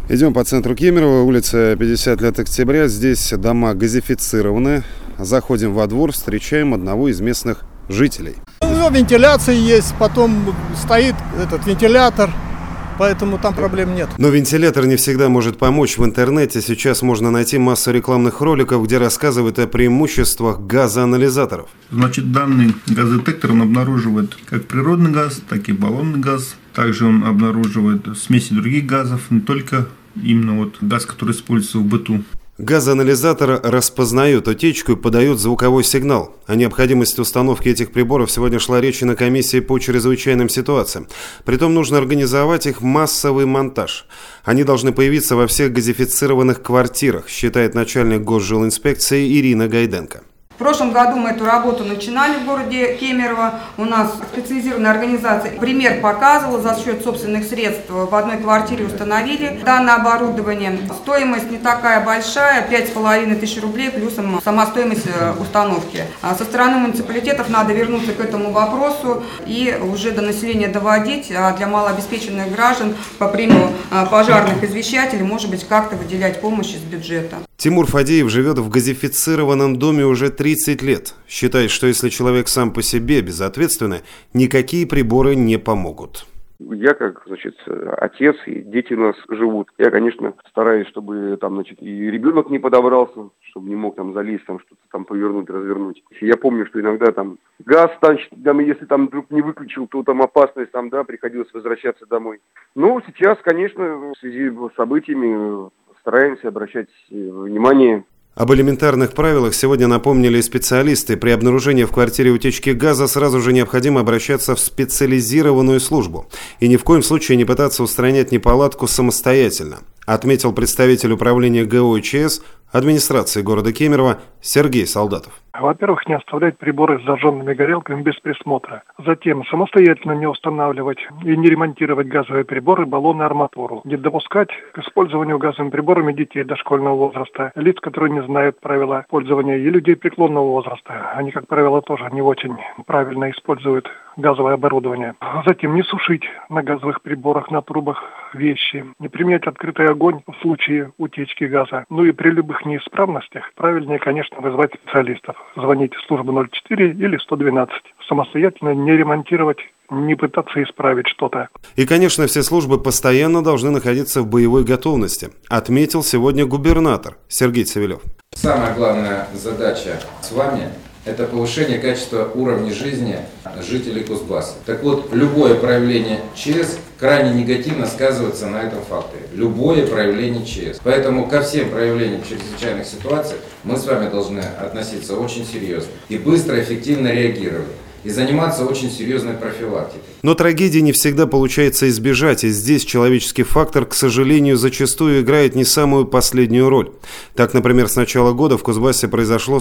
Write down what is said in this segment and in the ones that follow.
Идем по центру Кемерово, улица 50 лет октября. Здесь дома газифицированы. Заходим во двор, встречаем одного из местных жителей. Вентиляция есть, потом стоит этот вентилятор, поэтому там проблем нет. Но вентилятор не всегда может помочь. В интернете сейчас можно найти массу рекламных роликов, где рассказывают о преимуществах газоанализаторов. Значит, данный газодетектор он обнаруживает как природный газ, так и баллонный газ. Также он обнаруживает смеси других газов, не только именно газ, который используется в быту. Газоанализатор распознает утечку и подает звуковой сигнал. О необходимости установки этих приборов сегодня шла речь и на комиссии по чрезвычайным ситуациям. Притом нужно организовать их массовый монтаж. Они должны появиться во всех газифицированных квартирах, считает начальник госжилинспекции Ирина Гайденко. В прошлом году мы эту работу начинали в городе Кемерово. У нас специализированная организация пример показывала, за счет собственных средств в одной квартире установили данное оборудование. Стоимость не такая большая, 5500 рублей плюсом сама стоимость установки. Со стороны муниципалитетов надо вернуться к этому вопросу и уже до населения доводить, а для малообеспеченных граждан по премию пожарных извещателей, может быть, как-то выделять помощь из бюджета. Тимур Фадеев живет в газифицированном доме уже 30 лет. Считает, что если человек сам по себе безответственный, никакие приборы не помогут. Я как, отец, и дети у нас живут. Я, конечно, стараюсь, чтобы и ребенок не подобрался, чтобы не мог залезть, что-то повернуть, развернуть. Я помню, что иногда газ, если вдруг не выключил, то опасность, приходилось возвращаться домой. Но сейчас, конечно, в связи с событиями стараемся обращать внимание. Об элементарных правилах сегодня напомнили специалисты. При обнаружении в квартире утечки газа сразу же необходимо обращаться в специализированную службу. И ни в коем случае не пытаться устранять неполадку самостоятельно, отметил представитель управления ГОЧС администрации города Кемерово Сергей Солдатов. Во-первых, не оставлять приборы с зажженными горелками без присмотра. Затем самостоятельно не устанавливать и не ремонтировать газовые приборы, баллоны, арматуру. Не допускать к использованию газовыми приборами детей дошкольного возраста, лиц, которые не знают правила пользования, и людей преклонного возраста. Они, как правило, тоже не очень правильно используют газовое оборудование. Затем не сушить на газовых приборах, на трубах вещи. Не применять открытый огонь в случае утечки газа. Ну и при любых неисправностях правильнее, конечно, вызвать специалистов. Звонить в службу 04 или 112. Самостоятельно не ремонтировать, не пытаться исправить что-то. И, конечно, все службы постоянно должны находиться в боевой готовности, отметил сегодня губернатор Сергей Цивилев. Самая главная задача с вами – это повышение качества уровня жизни жителей Кузбасса. Так вот, любое проявление ЧС крайне негативно сказывается на этом факторе. Любое проявление ЧС. Поэтому ко всем проявлениям чрезвычайных ситуаций мы с вами должны относиться очень серьезно и быстро, эффективно реагировать. И заниматься очень серьезной профилактикой. Но трагедии не всегда получается избежать, и здесь человеческий фактор, к сожалению, зачастую играет не самую последнюю роль. Так, например, с начала года в Кузбассе произошло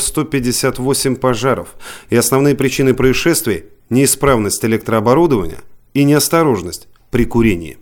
158 пожаров, и основные причины происшествий – неисправность электрооборудования и неосторожность при курении.